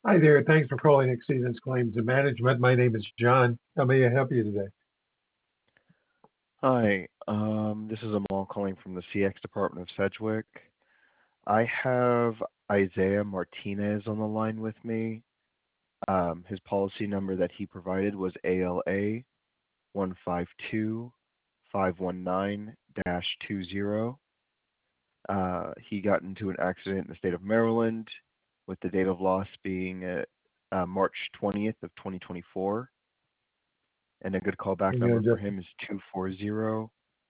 Hi there. Thanks for calling Exceedance Claims and Management. My name is John. How may I help you today? Hi, this is Amal calling from the CX department of Sedgwick. I have Isaiah Martinez on the line with me. His policy number that he provided was ALA 152519-20. He got into an accident in the state of Maryland with the date of loss being March 20th of 2024. And a good callback number for him is 240-705.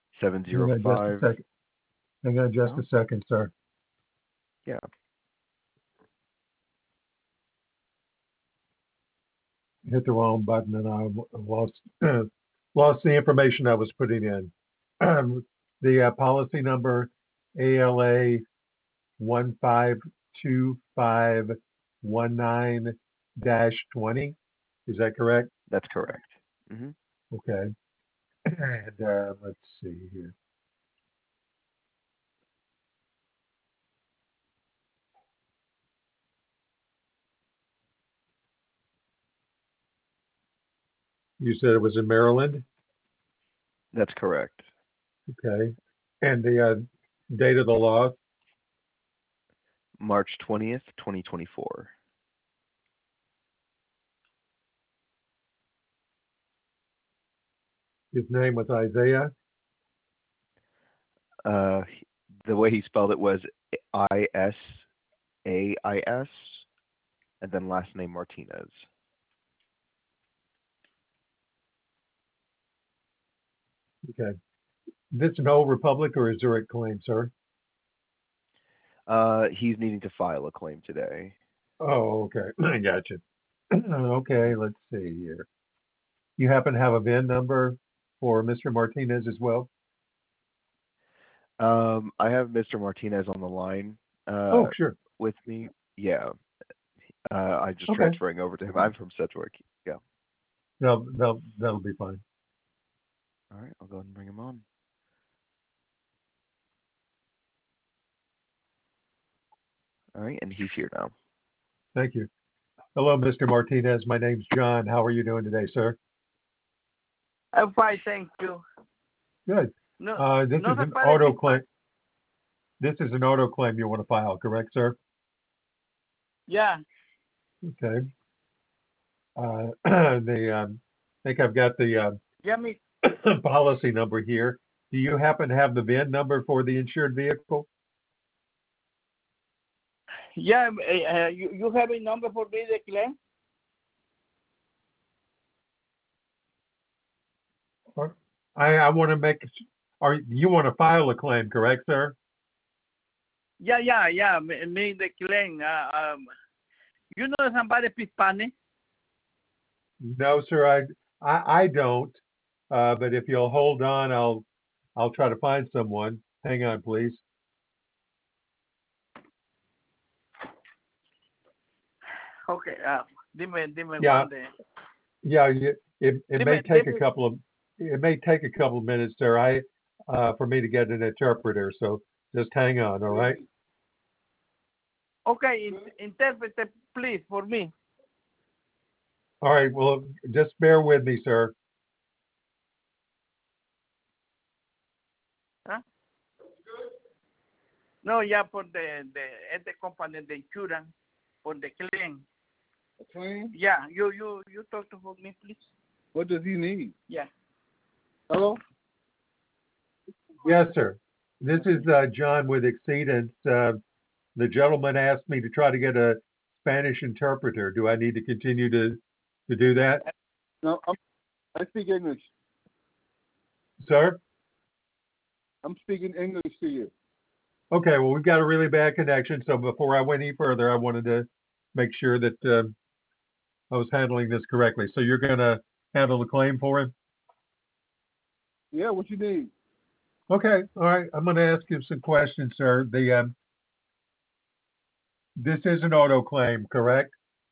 Hang on just a second, sir. Yeah. Hit the wrong button and I lost the information I was putting in. The policy number ALA 152519-20. Is that correct? That's correct. Mm-hmm. Okay. And let's see here. You said it was in Maryland? That's correct. Okay. And the date of the loss? March 20th, 2024. His name was Isaiah? The way he spelled it was ISAIS, and then last name Martinez. Okay. This an Old Republic or a Zurich claim, sir? He's needing to file a claim today. Oh, okay. I got you. Okay, let's see here. You happen to have a VIN number for Mr. Martinez as well? I have Mr. Martinez on the line Sure. with me. Yeah. I'm just transferring over to him. I'm from Sedgwick. Yeah. That'll be fine. All right, I'll go ahead and bring him on. All right, and he's here now. Thank you. Hello, Mr. Martinez. My name's John. How are you doing today, sir? I'm fine, thank you. Good. This is an auto claim. This is an auto claim you want to file, correct, sir? Yeah. Okay. I think I've got the policy number here. Do you happen to have the VIN number for the insured vehicle? Yeah, you have a number for me, the claim? I want to make, you want to file a claim, correct, sir? Yeah, me the claim. You know somebody speak Spanish? No, sir, I don't. But if you'll hold on, I'll try to find someone. Hang on, please. Okay, dime Yeah. one day. Yeah, it may take a couple of minutes, sir. For me to get an interpreter, so just hang on, all right? Okay, interpret, please, for me. All right, well, just bear with me, sir. Huh? No, yeah, for the company, the insurance, for the claim. A claim? Yeah, you talk to me, please. What does he need? Yeah. Hello? Yes, sir. This is John with Exceedance. The gentleman asked me to try to get a Spanish interpreter. Do I need to continue to do that? No, I speak English. Sir? I'm speaking English to you. Okay, well, we've got a really bad connection, so before I went any further, I wanted to make sure that I was handling this correctly. So you're going to handle the claim for him? Yeah, what you need? Okay, all right. I'm going to ask you some questions, sir. This is an auto claim, correct?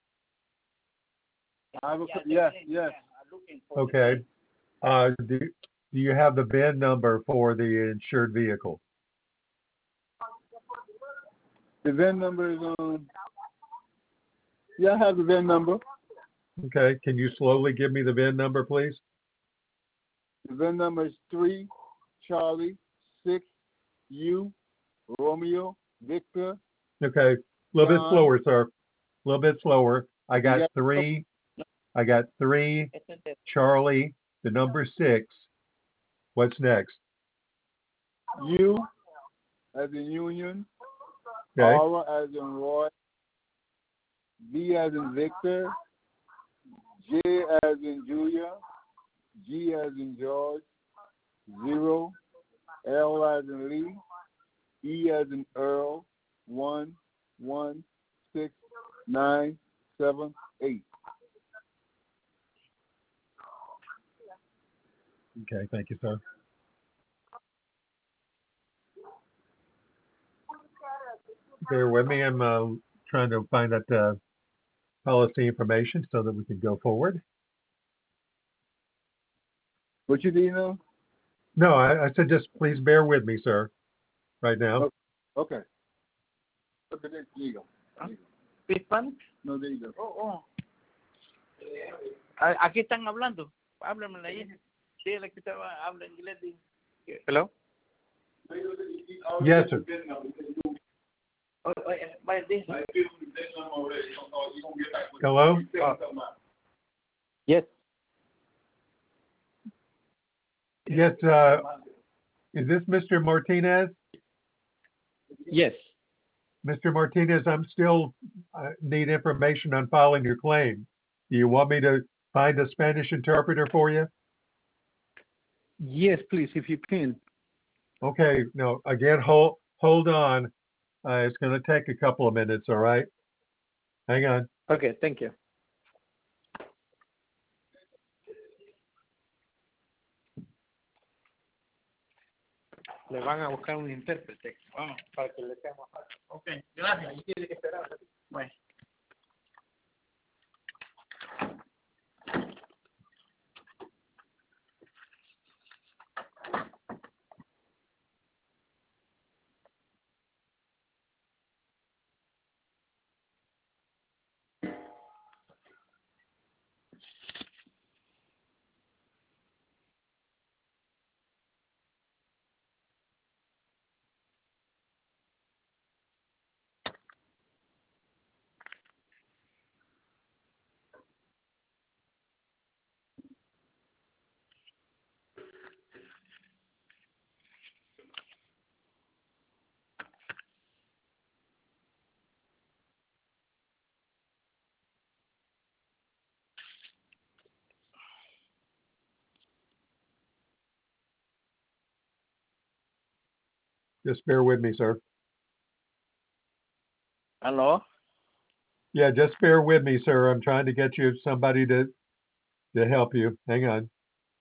Yes. Okay. Do you have the VIN number for the insured vehicle? The VIN number is Yeah, I have the VIN number. Okay, can you slowly give me the VIN number, please? The VIN number is 3 Charlie 6 U Romeo Victor. Okay, a little bit John. slower, sir. A little bit slower. I You got got- 3, Charlie, the number 6. What's next? U as in Union, Okay, R as in Roy, V as in Victor, J as in Julia, G as in George, 0, L as in Lee, E as in Earl, 1, 1, 6, 9, 7, 8. okay, thank you, sir. Bear with me, I'm trying to find that policy information so that we can go forward. What you need now? No, I said just please bear with me, sir, right now. Okay. Okay, there you go. ¿Hispanic? No, there you go. Oh. Aquí están hablando. Háblamela ahí. Sí, la que estaba habla inglés. Hello? Yes, sir. Vaya, dice. Hello? Yes. Yes, is this Mr. Martinez? Yes. Mr. Martinez, I'm still need information on filing your claim. Do you want me to find a Spanish interpreter for you? Yes, please, if you can. Okay, no, again, hold on. It's going to take a couple of minutes, all right? Hang on. Okay, thank you. Le van a buscar un intérprete. Para que le sea más fácil. Ok, gracias. Y tiene que esperar. Bueno. Just bear with me, sir. ¿Aló? Yeah, just bear with me, sir. I'm trying to get you somebody to help you. Hang on.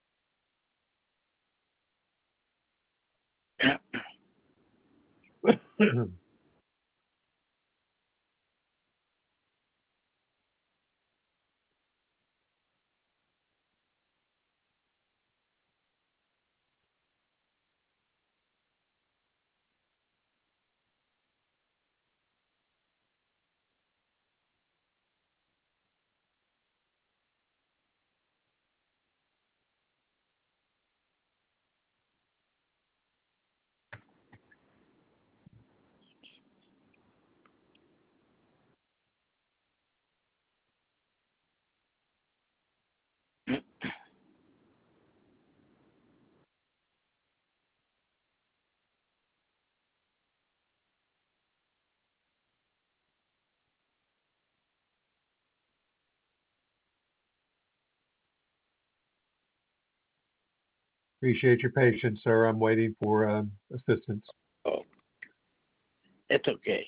Appreciate your patience, sir. I'm waiting for assistance. Oh. It's okay.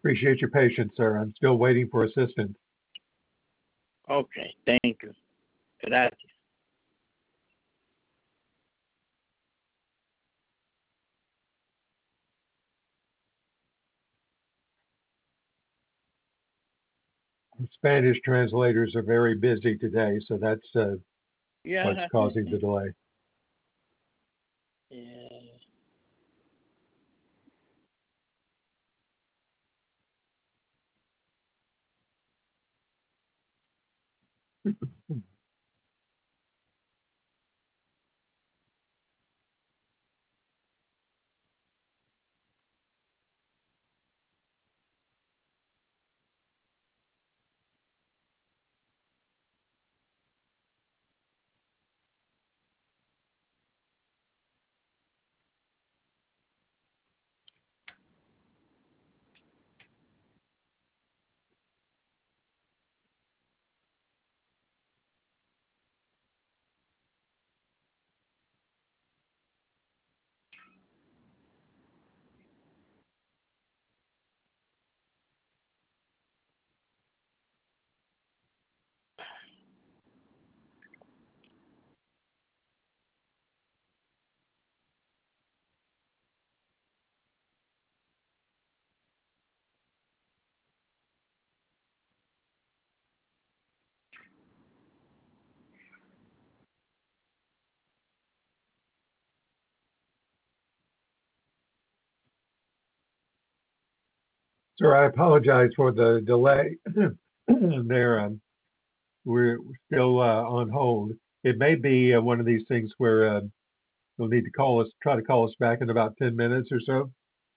Appreciate your patience, sir. I'm still waiting for assistance. Okay, thank you. Gracias. Spanish translators are very busy today, so that's Yeah. what's causing the delay. Yeah. Sir, I apologize for the delay there. We're still on hold. It may be one of these things where you'll need to try to call us back in about 10 minutes or so.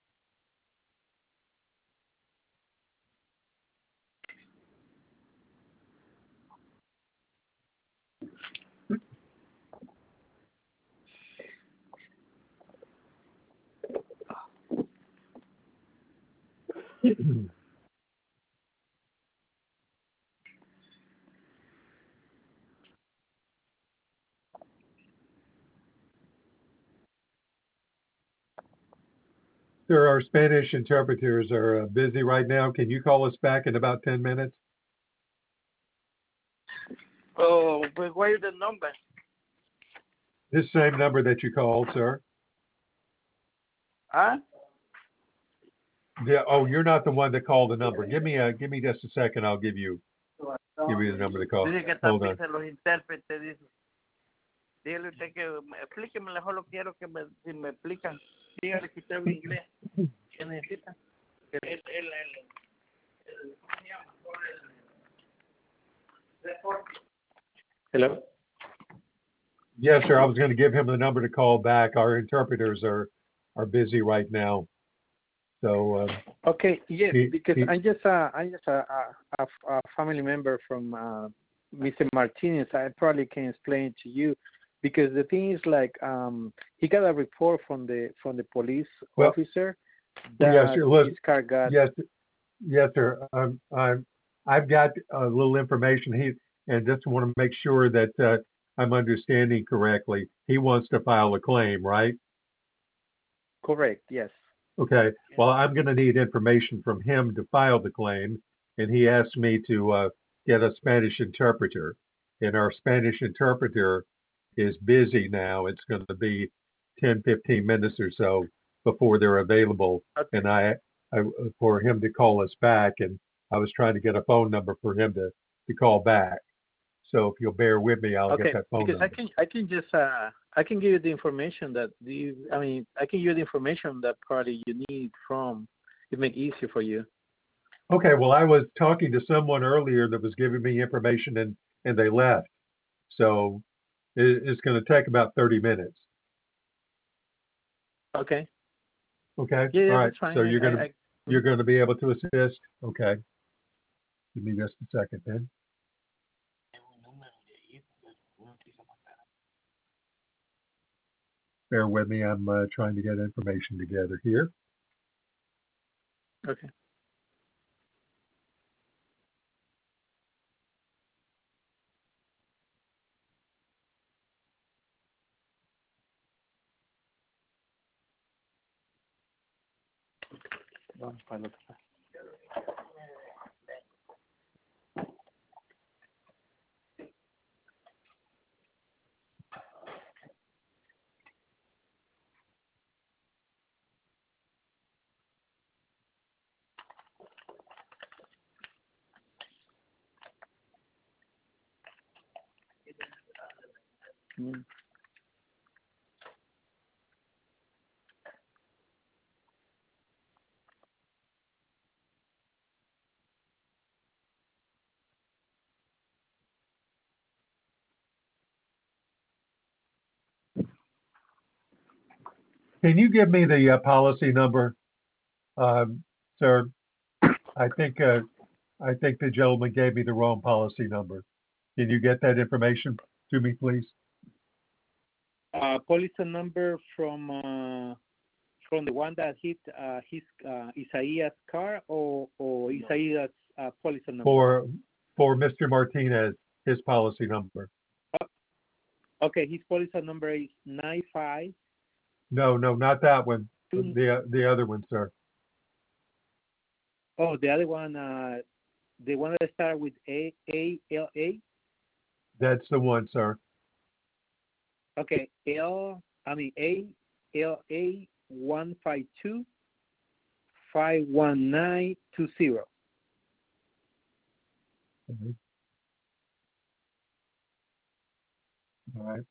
Sir, our Spanish interpreters are busy right now. Can you call us back in about 10 minutes? Oh, but what is the number? This same number that you called, sir. Huh? Yeah. Oh, you're not the one that called the number. Give me just a second. I'll give you the number to call. Dice que Hold también on. se los intérpretes, dice. Dígale usted que explíqueme mejor, lo quiero que si me explican. Dígale que usted habla inglés. ¿Qué necesita? Hello? Yes, sir. I was going to give him the number to call back. Our interpreters are busy right now. So Okay, yes, because he- I'm just a family member from Mr. Martinez. I probably can explain to you because the thing is like he got a report from the police officer that yes, sir. his car got. Yes, sir. I've got a little information. And just want to make sure that I'm understanding correctly. He wants to file a claim, right? Correct. Yes. Okay. Well, I'm going to need information from him to file the claim, and he asked me to get a Spanish interpreter. And our Spanish interpreter is busy now. It's going to be 10, 15 minutes or so before they're available. Okay. And I for him to call us back, and I was trying to get a phone number for him to call back. So if you'll bear with me, I'll get that phone because number. I can just I can give you the information that I can give you the information that probably you need from it make it easier for you. Okay, well, I was talking to someone earlier that was giving me information and they left. So it's going to take about 30 minutes. Okay. Okay. Yeah, All right. that's fine. So you're going to be able to assist. Okay. Give me just a second then. Bear with me. I'm trying to get information together here. Okay. Mm. Can you give me the policy number, sir? I think the gentleman gave me the wrong policy number. Can you get that information to me, please? Policy number from the one that hit his Isaiah's car, or Isaiah's policy number? For Mr. Martinez, his policy number. Okay, his policy number is 95. No, not that one. Two- The other one, sir. Oh, the other one, the one that started with ALA. That's the one, sir. Okay, ALA 152 51920. Mhm. All right.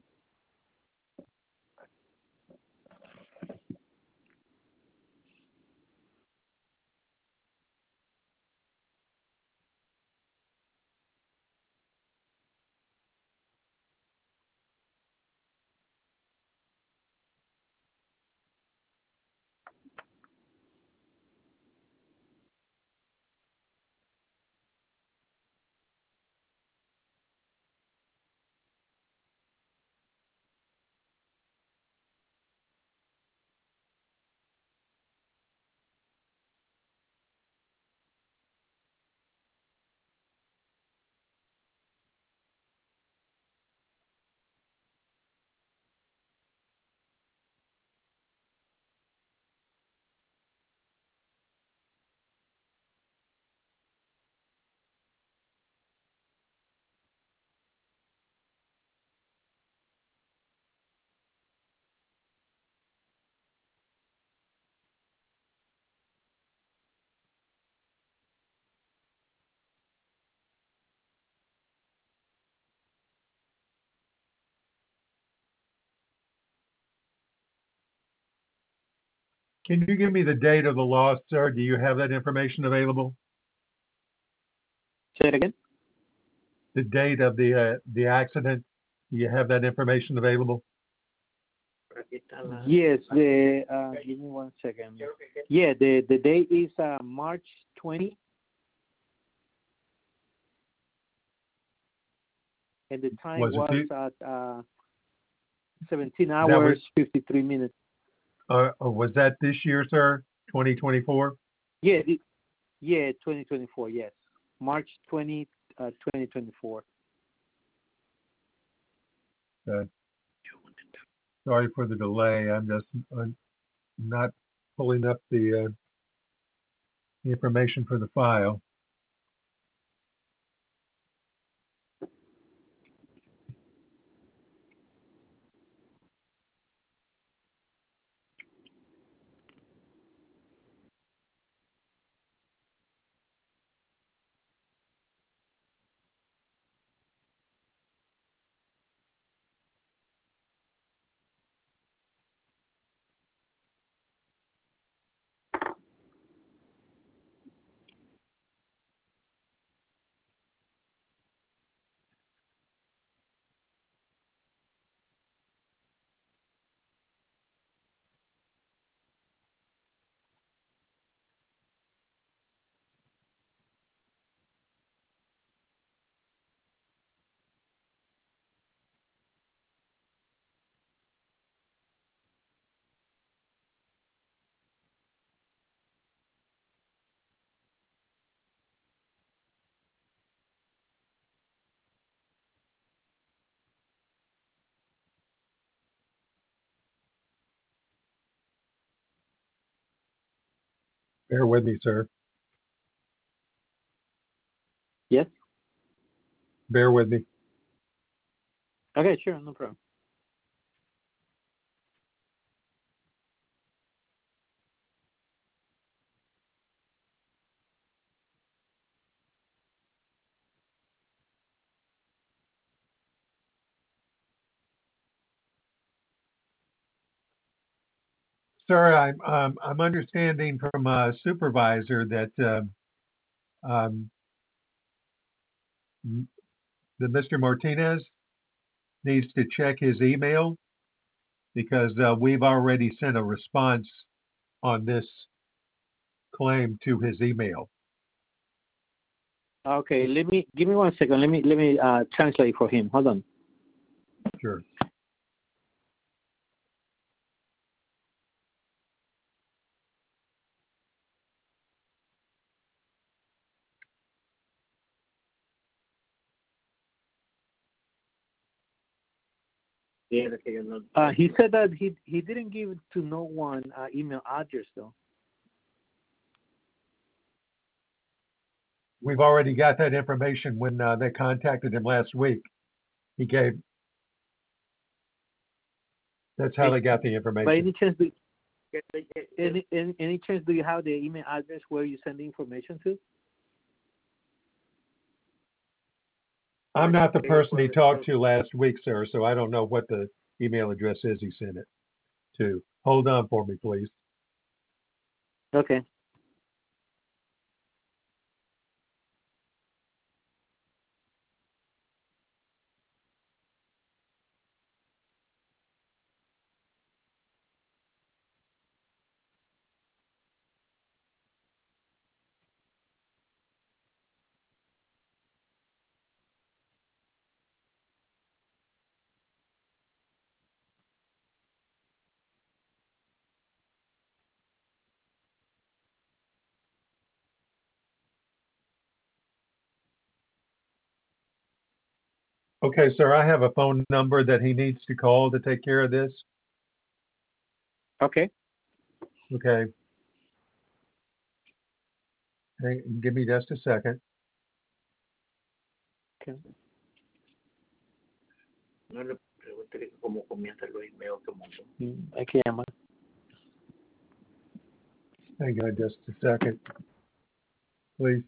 Can you give me the date of the loss, sir? Do you have that information available? Say it again. The date of the accident? Do you have that information available? Yes, give me 1 second. Yeah, the date is March 20, and the time Was it was at 17 hours 53 minutes. Was that this year, sir? 2024? Yeah, 2024. Yes, March 20, 2024. Sorry for the delay. I'm not pulling up the information for the file. Bear with me, sir. Yes. Bear with me. Okay, sure, no problem. Sir, I'm understanding from a supervisor that um, that Mr. Martinez needs to check his email because we've already sent a response on this claim to his email. Okay, give me 1 second. Let me translate for him. Hold on. Sure. He said that he didn't give to no one email address though. We've already got that information when they contacted him last week. He gave, that's how they got the By information. any chance, any chance do you have the email address where you send the information to? I'm not the person he talked to last week, sir, so I don't know what the email address is he sent it to. Hold on for me, please. Okay. Okay, sir, I have a phone number that he needs to call to take care of this. Okay. Okay. Hey, give me just a second. Okay. No le pregunté cómo comienza los emails que mandó. Hay que llamar. Hang on just a second, please.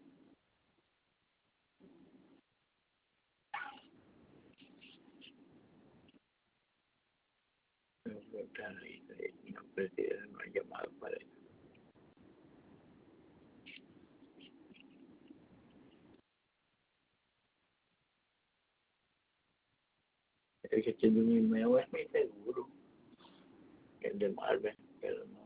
No prefiero no hay llamado para él. El que tiene un email es mi seguro. El de Marvel, pero no.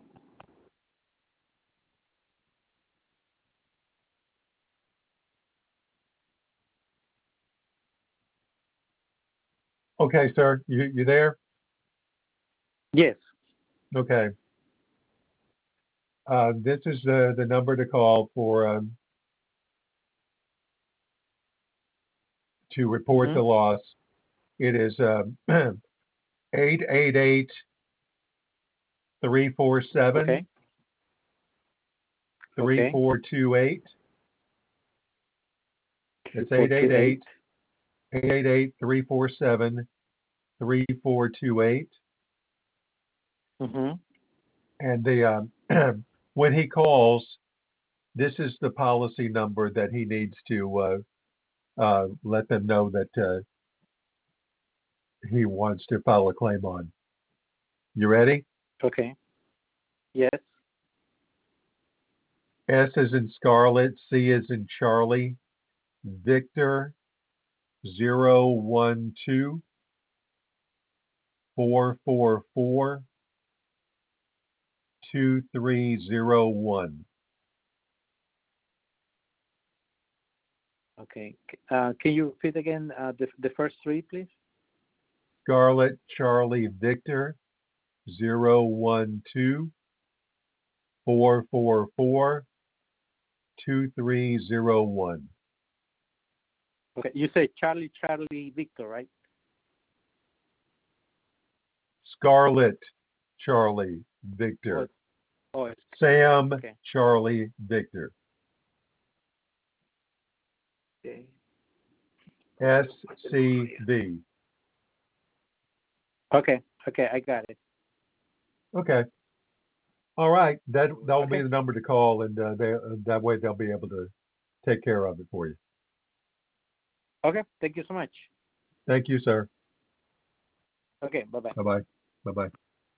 Okay, sir, you there? Yes. Okay. This is the number to call for to report the loss. It is 888-347. Okay. 3428. It's 888-347-3428. Mm-hmm. And the when he calls, this is the policy number that he needs to let them know that he wants to file a claim on. You ready? Okay. Yes. S is in Scarlet, C is in Charlie, Victor 012 444 2301. Okay. Can you repeat again the first three, please? Scarlet, Charlie, Victor 012 444 2301. Okay. You say Charlie, Victor, right? Scarlet, Charlie, Victor. It's Sam, okay. Charlie, Victor. Okay. SCV. Okay. Okay. I got it. Okay. All right. That'll Okay. be the number to call, and that way they'll be able to take care of it for you. Okay. Thank you so much. Thank you, sir. Okay. Bye-bye. Bye-bye. Bye-bye.